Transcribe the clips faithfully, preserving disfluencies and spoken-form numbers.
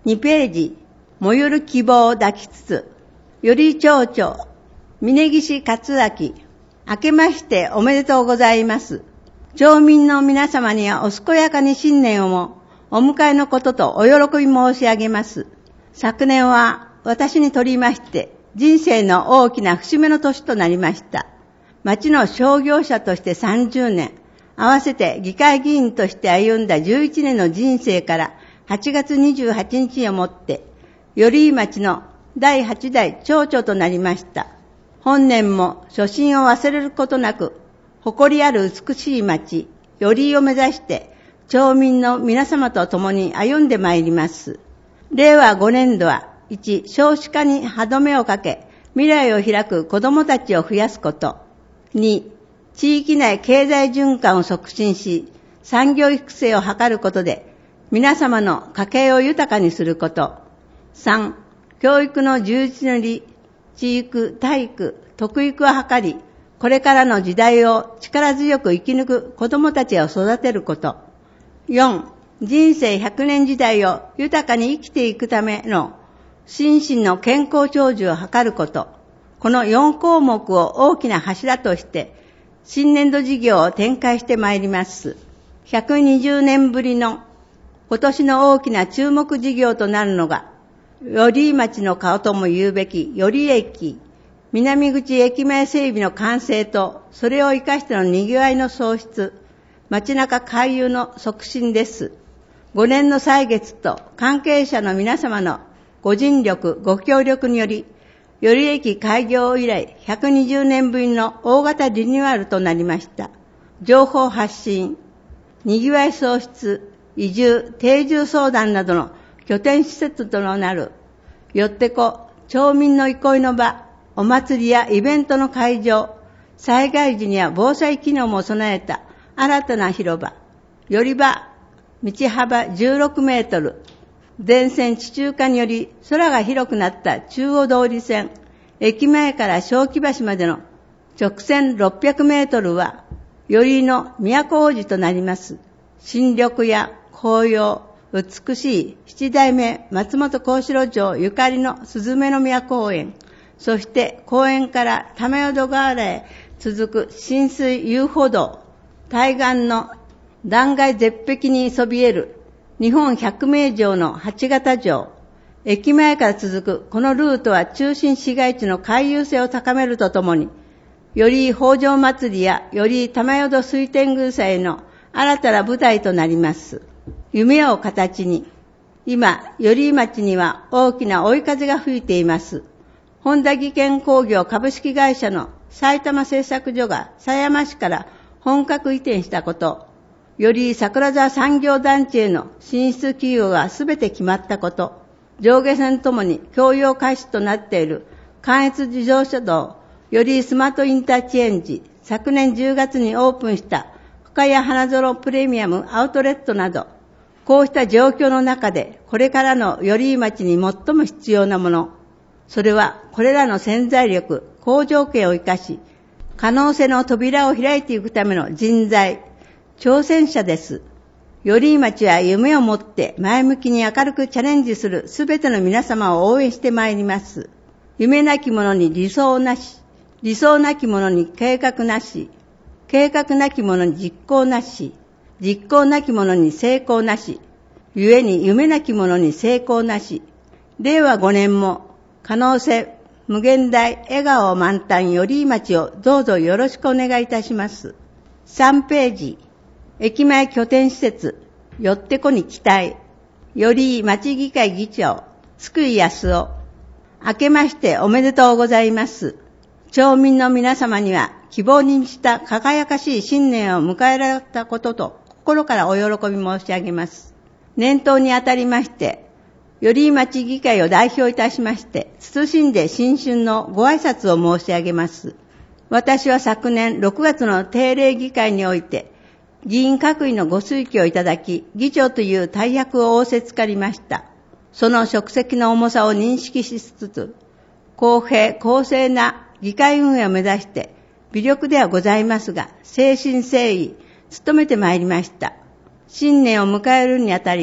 にページ、燃ゆる希望を抱きつつ、より町長、峯岸克明、明けましておめでとうございます。町民の皆様にはお健やかに新年をもお迎えのこととお喜び申し上げます。昨年は私にとりまして人生の大きな節目の年となりました。町の商業者としてさんじゅうねん、合わせて議会議員として歩んだじゅういちねんの人生からはちがつにじゅうはちにちをもって、寄居町のだいはちだい町長となりました。本年も初心を忘れることなく、誇りある美しい町、寄居を目指して、町民の皆様と共に歩んでまいります。れいわごねんどは、いち、少子化に歯止めをかけ、未来を開く子どもたちを増やすこと。に、地域内経済循環を促進し、産業育成を図ることで、皆様の家計を豊かにすること。さん、教育の充実により、知育、体育、徳育を図り、これからの時代を力強く生き抜く子どもたちを育てること。よん、人生ひゃくねん時代を豊かに生きていくための心身の健康長寿を図ること。このよんこうもくを大きな柱として、新年度事業を展開してまいります。ひゃくにじゅうねんぶりの今年の大きな注目事業となるのが、寄居町の顔とも言うべき寄居駅、南口駅前整備の完成と、それを生かしての賑わいの創出、街中回遊の促進です。ごねんの歳月と関係者の皆様のご尽力、ご協力により、寄居駅開業以来ひゃくにじゅうねんぶりの大型リニューアルとなりました。情報発信、賑わい創出、移住、定住相談などの拠点施設となる、よってこ、町民の憩いの場、お祭りやイベントの会場、災害時には防災機能も備えた新たな広場、寄り場、道幅じゅうろくメートル、電線地中化により空が広くなった中央通り線、駅前から正気橋までの直線ろっぴゃくメートルは、寄居の都大路となります。新緑や紅葉、美しい七代目松本幸四郎城ゆかりのすずめの宮公園、そして公園から玉淀川原へ続く浸水遊歩道、対岸の断崖絶壁にそびえる日本百名城の八形城、駅前から続くこのルートは中心市街地の回遊性を高めるとともに、より北条祭りやより玉淀水天宮祭の新たな舞台となります。夢を形に、今、寄居町には大きな追い風が吹いています。本田技研工業株式会社の埼玉製作所が狭山市から本格移転したこと、より桜沢産業団地への進出企業がすべて決まったこと、上下線ともに共用開始となっている関越自動車道、よりスマートインターチェンジ、昨年じゅうがつにオープンした深谷花園プレミアムアウトレットなど、こうした状況の中でこれからの寄居町に最も必要なもの、それはこれらの潜在力、好条件を生かし、可能性の扉を開いていくための人材、挑戦者です。寄居町は夢を持って前向きに明るくチャレンジするすべての皆様を応援してまいります。夢なき者に理想なし、理想なき者に計画なし、計画なき者に実行なし、実行なき者に成功なし、故に夢なき者に成功なし。れいわごねんも可能性無限大笑顔満タン寄居町をどうぞよろしくお願いいたします。さんページ、駅前拠点施設、よってこに期待、寄居町議会議長、津久井康夫。明けましておめでとうございます。町民の皆様には希望に満ちた輝かしい新年を迎えられたことと心からお喜び申し上げます。年頭にあたりまして、寄居町議会を代表いたしまして、謹んで新春のご挨拶を申し上げます。私は昨年ろくがつの定例議会において、議員各位のご推挙をいただき、議長という大役を仰せつかりました。その職責の重さを認識しつつ、公平公正な議会運営を目指して、微力ではございますが、誠心誠意、努めてまいりました。新年を迎えるにあたり、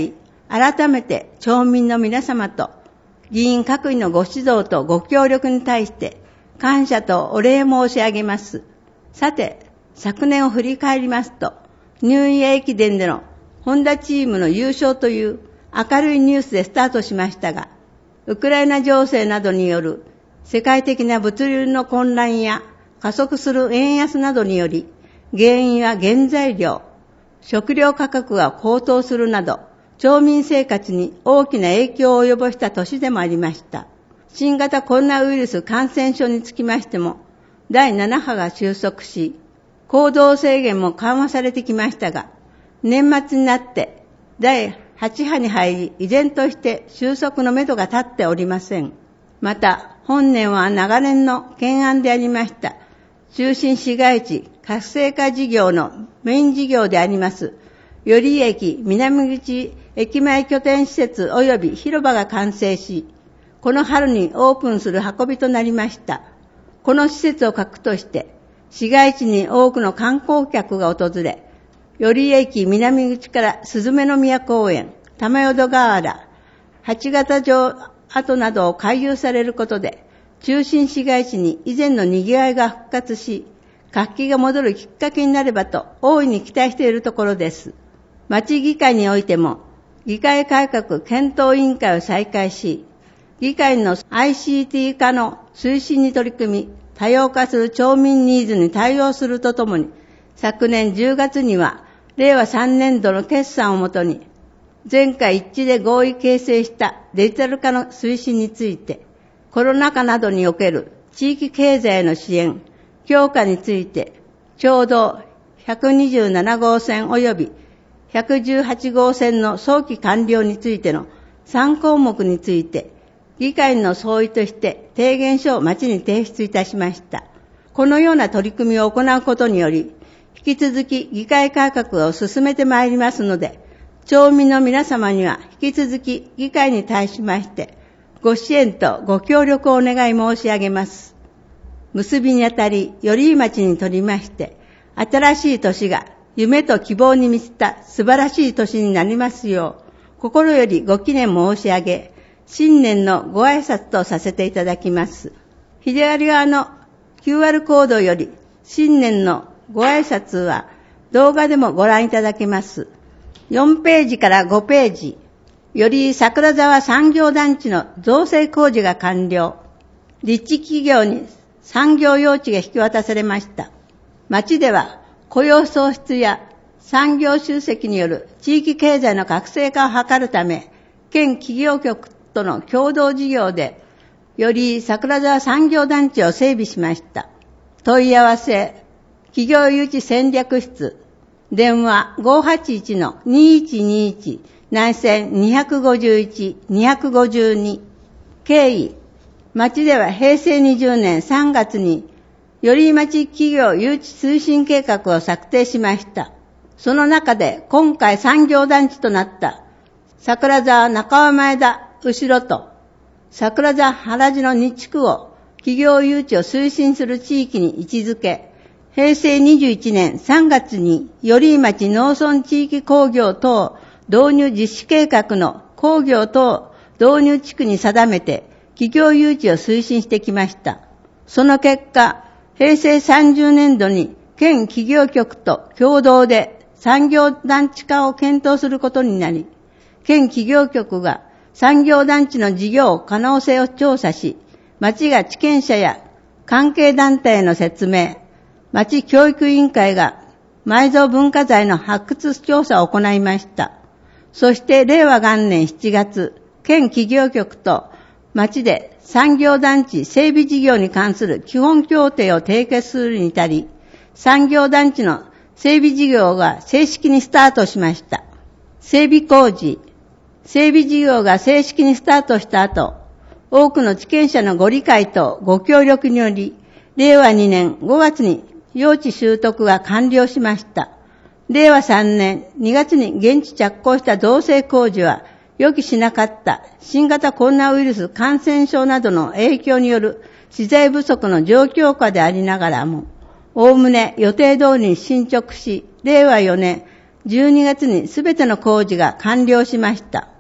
改めて町民の皆様と議員各位のご指導とご協力に対して感謝とお礼申し上げます。さて、昨年を振り返りますと、ニューイヤー駅伝でのホンダチームの優勝という明るいニュースでスタートしましたが、ウクライナ情勢などによる世界的な物流の混乱や加速する円安などにより、原因は原材料、食料価格が高騰するなど、町民生活に大きな影響を及ぼした年でもありました。新型コロナウイルス感染症につきましても、だいなな波が収束し、行動制限も緩和されてきましたが、年末になってだいはち波に入り、依然として収束のめどが立っておりません。また、本年は長年の懸案でありました、中心市街地活性化事業のメイン事業であります、寄居駅南口駅前拠点施設及び広場が完成し、この春にオープンする運びとなりました。この施設を核として、市街地に多くの観光客が訪れ、寄居駅南口からすずめの宮公園、玉淀河原、八形城跡などを回遊されることで、中心市街地に以前の賑わいが復活し、活気が戻るきっかけになればと大いに期待しているところです。町議会においても、議会改革検討委員会を再開し、議会の アイシーティー 化の推進に取り組み、多様化する町民ニーズに対応するとともに、昨年じゅうがつには、れいわさんねんどの決算をもとに、全会一致で合意形成したデジタル化の推進について、コロナ禍などにおける地域経済への支援、強化について、町道ひゃくにじゅうななごうせん及びひゃくじゅうはちごうせんの早期完了についてのさんこうもくについて、議会の総意として提言書を町に提出いたしました。このような取り組みを行うことにより、引き続き議会改革を進めてまいりますので、町民の皆様には引き続き議会に対しまして、ご支援とご協力をお願い申し上げます。結びにあたり、寄居町にとりまして、新しい年が夢と希望に満ちた素晴らしい年になりますよう、心よりご祈念申し上げ、新年のご挨拶とさせていただきます。左側の キューアール コードより新年のご挨拶は動画でもご覧いただけます。よんページからごページ、より桜沢産業団地の造成工事が完了。立地企業に産業用地が引き渡されました。町では雇用創出や産業集積による地域経済の活性化を図るため、県企業局との共同事業で、より桜沢産業団地を整備しました。問い合わせ、企業誘致戦略室、電話 ごーはちいちのにいちにいち 内線にごいち にごに。経緯、町ではへいせいにじゅうねんさんがつに、寄居町企業誘致推進計画を策定しました。その中で今回産業団地となった桜沢中尾前田後ろと桜沢原地のに地区を企業誘致を推進する地域に位置づけ、へいせいにじゅういちねんさんがつに寄居町農村地域工業等導入実施計画の工業等導入地区に定めて企業誘致を推進してきました。その結果、へいせいさんじゅうねんどに県企業局と共同で産業団地化を検討することになり、県企業局が産業団地の事業可能性を調査し、町が地権者や関係団体への説明、町教育委員会が埋蔵文化財の発掘調査を行いました。そしてれいわがんねんしちがつ、県企業局と町で産業団地整備事業に関する基本協定を締結するに至り、産業団地の整備事業が正式にスタートしました。整備工事、整備事業が正式にスタートした後、多くの地権者のご理解とご協力により、れいわにねんごがつに用地習得が完了しました。れいわさんねんにがつに現地着工した造成工事は、予期しなかった新型コロナウイルス感染症などの影響による資材不足の状況下でありながらも、おおむね予定通りに進捗し、れいわよねんじゅうにがつにすべての工事が完了しました。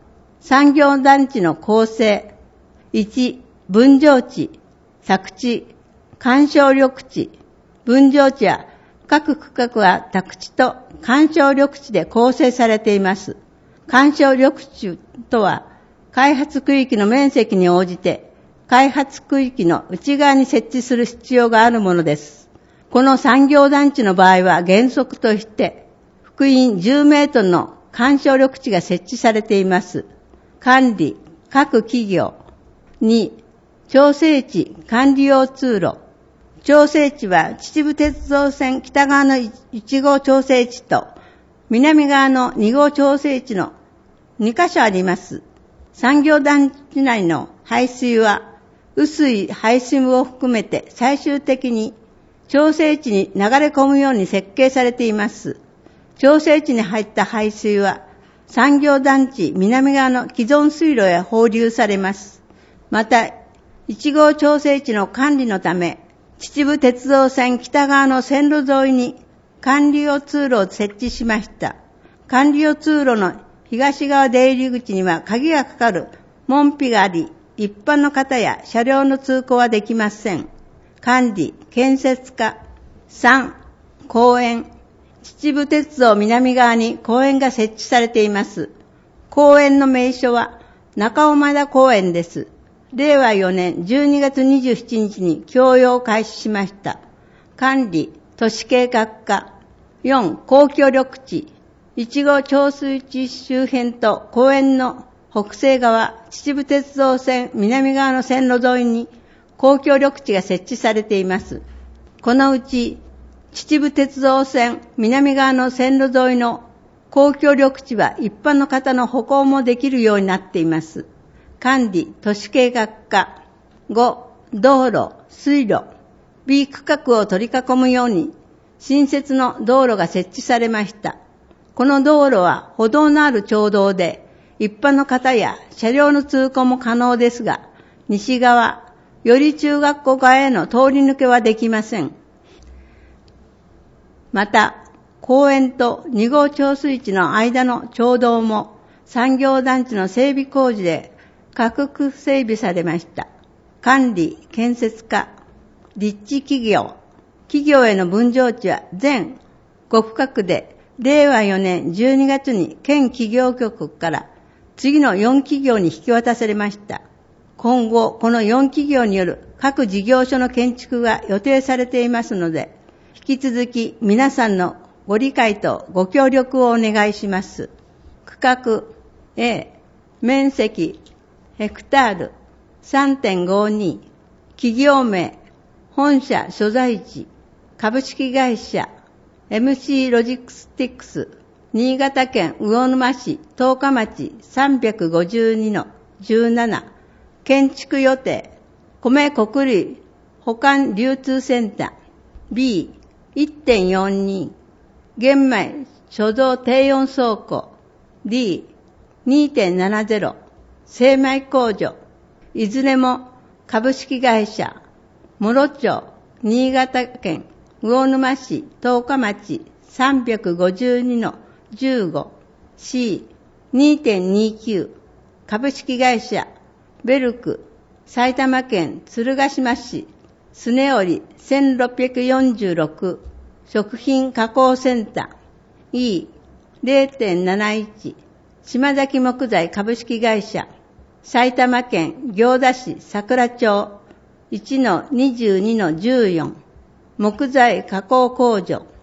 産業団地の構成。いち、分譲地、宅地、干渉緑地。分譲地は各区画は宅地と干渉緑地で構成されています。干渉緑地とは、開発区域の面積に応じて、開発区域の内側に設置する必要があるものです。この産業団地の場合は原則として、幅員じゅうメートルの干渉緑地が設置されています。管理、各企業。に、調整地、管理用通路。調整地は秩父鉄道線北側のいち号調整地と南側のに号調整地のにカ所あります。産業団地内の排水は雨水排水を含めて最終的に調整地に流れ込むように設計されています。調整地に入った排水は産業団地南側の既存水路へ放流されます。また、いち号調整地の管理のため、秩父鉄道線北側の線路沿いに管理用通路を設置しました。管理用通路の東側出入り口には鍵がかかる門扉があり、一般の方や車両の通行はできません。管理、建設課。さん、公園。秩父鉄道南側に公園が設置されています。公園の名称は中尾間田公園です。れいわよねんじゅうにがつにじゅうしちにちに供用を開始しました。管理、都市計画課。よん、公共緑地。いち号調水池周辺と公園の北西側、秩父鉄道線南側の線路沿いに公共緑地が設置されています。このうち、秩父鉄道線南側の線路沿いの公共緑地は一般の方の歩行もできるようになっています。管理、都市計画課。ご、道路、水路。B 区画を取り囲むように、新設の道路が設置されました。この道路は歩道のある町道で、一般の方や車両の通行も可能ですが、西側、より中学校側への通り抜けはできません。また、公園とに号調水池の間の町道も産業団地の整備工事で拡幅整備されました。管理、建設課。立地企業。企業への分譲地は全ご区画でれいわよねんじゅうにがつに県企業局から次のよん企業に引き渡されました。今後、このよん企業による各事業所の建築が予定されていますので、引き続き皆さんのご理解とご協力をお願いします。区画 A、面積ヘクタール さんてんごに、企業名、本社所在地、株式会社 エムシー ロジスティクス、新潟県魚沼市十日町 さんびゃくごじゅうにのじゅうなな、建築予定、米穀類保管流通センター ビーいってんよんに、玄米貯蔵低温倉庫 ディーにてんななゼロ、精米工場、いずれも株式会社、諸町、新潟県、魚沼市、十日町、さんびゃくごじゅうにのじゅうご、シーにてんにきゅう、株式会社、ベルク、埼玉県鶴ヶ島市、スネオリせんろっぴゃくよんじゅうろく、食品加工センター、イーれいてんなないち、島崎木材株式会社、埼玉県行田市桜町いちのにじゅうにのじゅうよん、木材加工工場、